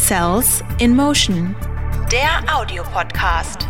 Cells in Motion, der Audiopodcast.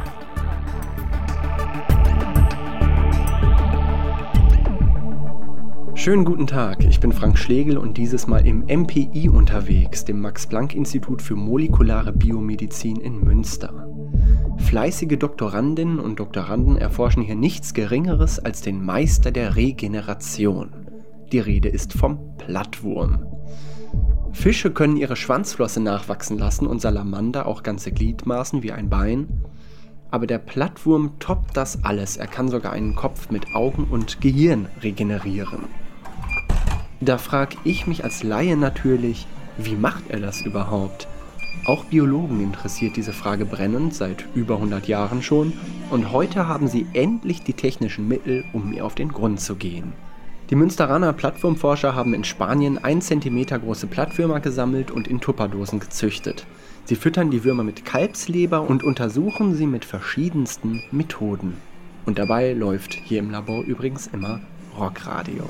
Schönen guten Tag, ich bin Frank Schlegel und dieses Mal im MPI unterwegs, dem Max-Planck-Institut für molekulare Biomedizin in Münster. Fleißige Doktorandinnen und Doktoranden erforschen hier nichts Geringeres als den Meister der Regeneration. Die Rede ist vom Plattwurm. Fische können ihre Schwanzflosse nachwachsen lassen und Salamander auch ganze Gliedmaßen wie ein Bein. Aber der Plattwurm toppt das alles. Er kann sogar einen Kopf mit Augen und Gehirn regenerieren. Da frage ich mich als Laie natürlich, wie macht er das überhaupt? Auch Biologen interessiert diese Frage brennend, seit über 100 Jahren schon. Und heute haben sie endlich die technischen Mittel, um mir auf den Grund zu gehen. Die Münsteraner Plattwurmforscher haben in Spanien 1 cm große Plattwürmer gesammelt und in Tupperdosen gezüchtet. Sie füttern die Würmer mit Kalbsleber und untersuchen sie mit verschiedensten Methoden. Und dabei läuft hier im Labor übrigens immer Rockradio.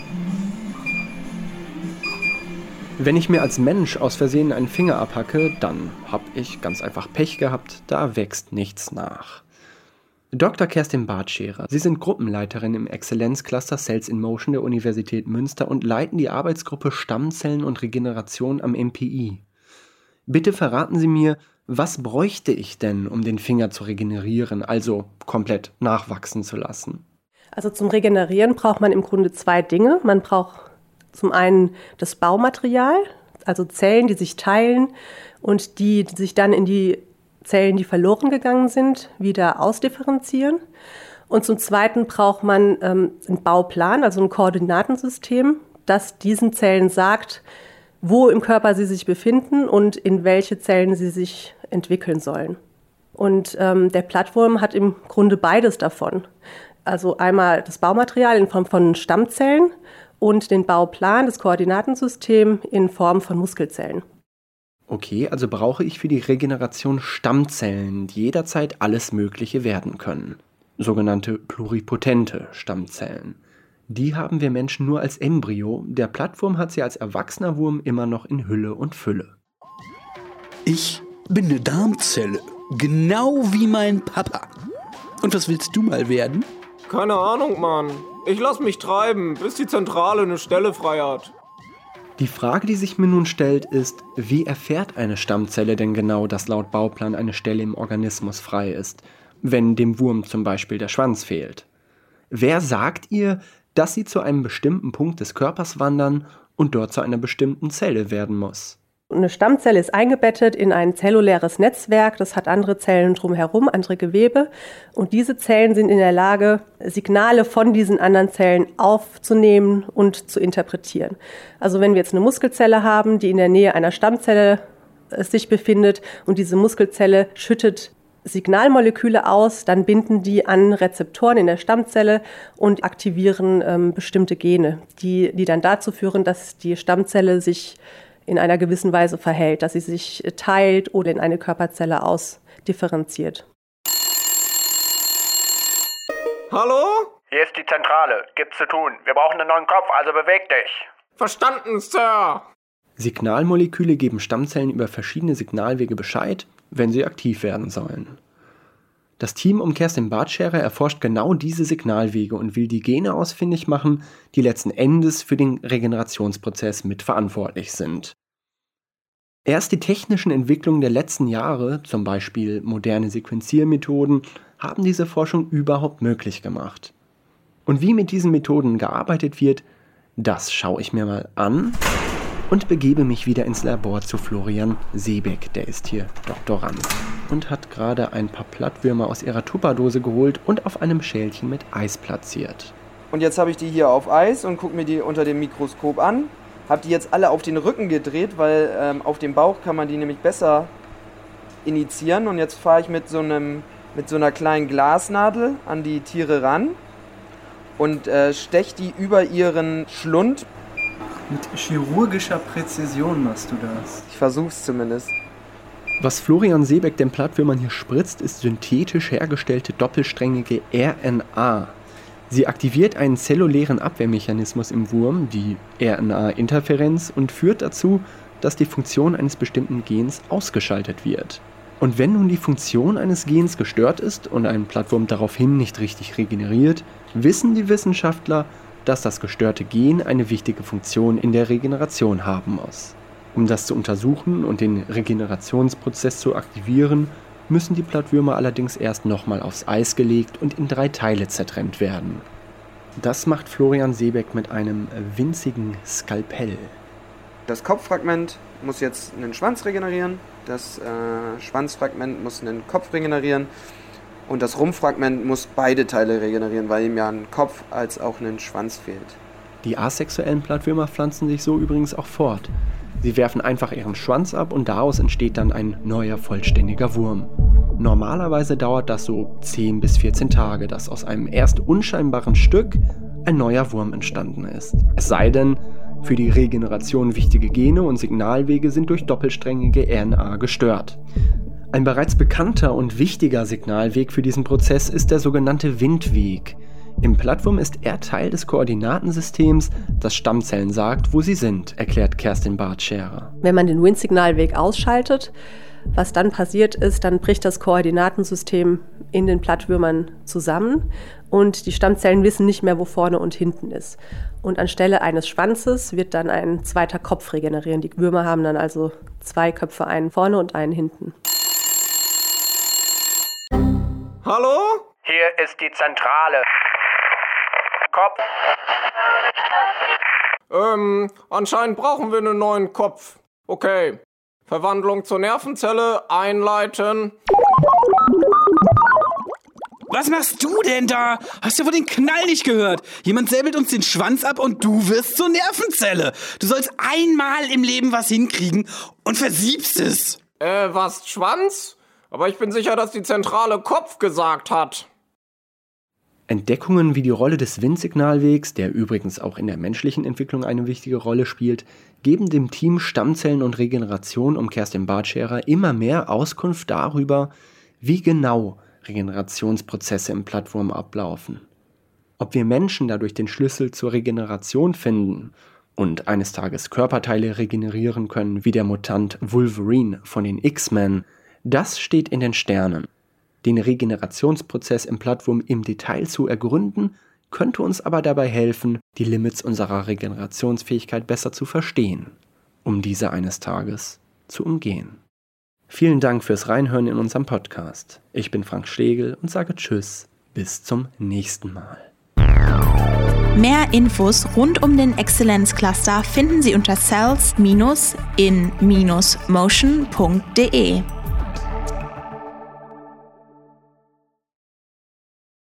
Wenn ich mir als Mensch aus Versehen einen Finger abhacke, dann habe ich ganz einfach Pech gehabt, da wächst nichts nach. Dr. Kerstin Bartscherer, Sie sind Gruppenleiterin im Exzellenzcluster Cells in Motion der Universität Münster und leiten die Arbeitsgruppe Stammzellen und Regeneration am MPI. Bitte verraten Sie mir, was bräuchte ich denn, um den Finger zu regenerieren, also komplett nachwachsen zu lassen? Also zum Regenerieren braucht man im Grunde 2 Dinge. Man braucht zum einen das Baumaterial, also Zellen, die sich teilen und die sich dann in die Zellen, die verloren gegangen sind, wieder ausdifferenzieren. Und zum Zweiten braucht man einen Bauplan, also ein Koordinatensystem, das diesen Zellen sagt, wo im Körper sie sich befinden und in welche Zellen sie sich entwickeln sollen. Und der Plattwurm hat im Grunde beides davon. Also einmal das Baumaterial in Form von Stammzellen und den Bauplan, das Koordinatensystem in Form von Muskelzellen. Okay, also brauche ich für die Regeneration Stammzellen, die jederzeit alles Mögliche werden können. Sogenannte pluripotente Stammzellen. Die haben wir Menschen nur als Embryo, der Plattwurm hat sie als erwachsener Wurm immer noch in Hülle und Fülle. Ich bin eine Darmzelle, genau wie mein Papa. Und was willst du mal werden? Keine Ahnung, Mann. Ich lass mich treiben, bis die Zentrale eine Stelle frei hat. Die Frage, die sich mir nun stellt, ist, wie erfährt eine Stammzelle denn genau, dass laut Bauplan eine Stelle im Organismus frei ist, wenn dem Wurm zum Beispiel der Schwanz fehlt? Wer sagt ihr, dass sie zu einem bestimmten Punkt des Körpers wandern und dort zu einer bestimmten Zelle werden muss? Eine Stammzelle ist eingebettet in ein zelluläres Netzwerk, das hat andere Zellen drumherum, andere Gewebe. Und diese Zellen sind in der Lage, Signale von diesen anderen Zellen aufzunehmen und zu interpretieren. Also wenn wir jetzt eine Muskelzelle haben, die in der Nähe einer Stammzelle sich befindet und diese Muskelzelle schüttet Signalmoleküle aus, dann binden die an Rezeptoren in der Stammzelle und aktivieren bestimmte Gene, die dann dazu führen, dass die Stammzelle sich in einer gewissen Weise verhält, dass sie sich teilt oder in eine Körperzelle ausdifferenziert. Hallo? Hier ist die Zentrale. Gibt's zu tun. Wir brauchen einen neuen Kopf, also beweg dich. Verstanden, Sir. Signalmoleküle geben Stammzellen über verschiedene Signalwege Bescheid, wenn sie aktiv werden sollen. Das Team um Kerstin Bartscherer erforscht genau diese Signalwege und will die Gene ausfindig machen, die letzten Endes für den Regenerationsprozess mitverantwortlich sind. Erst die technischen Entwicklungen der letzten Jahre, zum Beispiel moderne Sequenziermethoden, haben diese Forschung überhaupt möglich gemacht. Und wie mit diesen Methoden gearbeitet wird, das schaue ich mir mal an und begebe mich wieder ins Labor zu Florian Seebeck, der ist hier Doktorand und hat gerade ein paar Plattwürmer aus ihrer Tupperdose geholt und auf einem Schälchen mit Eis platziert. Und jetzt habe ich die hier auf Eis und gucke mir die unter dem Mikroskop an. Habe die jetzt alle auf den Rücken gedreht, weil auf dem Bauch kann man die nämlich besser initiieren. Und jetzt fahre ich mit so einer kleinen Glasnadel an die Tiere ran und steche die über ihren Schlund. Mit chirurgischer Präzision machst du das. Ich versuch's zumindest. Was Florian Seebeck den Plattwürmern hier spritzt, ist synthetisch hergestellte doppelsträngige RNA. Sie aktiviert einen zellulären Abwehrmechanismus im Wurm, die RNA-Interferenz, und führt dazu, dass die Funktion eines bestimmten Gens ausgeschaltet wird. Und wenn nun die Funktion eines Gens gestört ist und ein Plattwurm daraufhin nicht richtig regeneriert, wissen die Wissenschaftler, dass das gestörte Gen eine wichtige Funktion in der Regeneration haben muss. Um das zu untersuchen und den Regenerationsprozess zu aktivieren, müssen die Plattwürmer allerdings erst nochmal aufs Eis gelegt und in 3 Teile zertrennt werden. Das macht Florian Seebeck mit einem winzigen Skalpell. Das Kopffragment muss jetzt einen Schwanz regenerieren, das Schwanzfragment muss einen Kopf regenerieren und das Rumpffragment muss beide Teile regenerieren, weil ihm ja ein Kopf als auch ein Schwanz fehlt. Die asexuellen Plattwürmer pflanzen sich so übrigens auch fort. Sie werfen einfach ihren Schwanz ab und daraus entsteht dann ein neuer vollständiger Wurm. Normalerweise dauert das so 10 bis 14 Tage, dass aus einem erst unscheinbaren Stück ein neuer Wurm entstanden ist. Es sei denn, für die Regeneration wichtige Gene und Signalwege sind durch doppelsträngige RNA gestört. Ein bereits bekannter und wichtiger Signalweg für diesen Prozess ist der sogenannte Windweg. Im Plattwurm ist er Teil des Koordinatensystems, das Stammzellen sagt, wo sie sind, erklärt Kerstin Bartscherer. Wenn man den Windsignalweg ausschaltet, was dann passiert ist, dann bricht das Koordinatensystem in den Plattwürmern zusammen und die Stammzellen wissen nicht mehr, wo vorne und hinten ist. Und anstelle eines Schwanzes wird dann ein zweiter Kopf regenerieren. Die Würmer haben dann also 2 Köpfe, einen vorne und einen hinten. Hallo? Hier ist die Zentrale. Kopf. Anscheinend brauchen wir einen neuen Kopf. Okay. Verwandlung zur Nervenzelle einleiten. Was machst du denn da? Hast du wohl den Knall nicht gehört? Jemand säbelt uns den Schwanz ab und du wirst zur Nervenzelle. Du sollst einmal im Leben was hinkriegen und versiebst es. Was, Schwanz? Aber ich bin sicher, dass die Zentrale Kopf gesagt hat. Entdeckungen wie die Rolle des Windsignalwegs, der übrigens auch in der menschlichen Entwicklung eine wichtige Rolle spielt, geben dem Team Stammzellen und Regeneration um Kerstin Bartscherer immer mehr Auskunft darüber, wie genau Regenerationsprozesse im Plattwurm ablaufen. Ob wir Menschen dadurch den Schlüssel zur Regeneration finden und eines Tages Körperteile regenerieren können, wie der Mutant Wolverine von den X-Men, das steht in den Sternen. Den Regenerationsprozess im Plattwurm im Detail zu ergründen, könnte uns aber dabei helfen, die Limits unserer Regenerationsfähigkeit besser zu verstehen, um diese eines Tages zu umgehen. Vielen Dank fürs Reinhören in unserem Podcast. Ich bin Frank Schlegel und sage Tschüss, bis zum nächsten Mal. Mehr Infos rund um den Exzellenzcluster finden Sie unter cells-in-motion.de.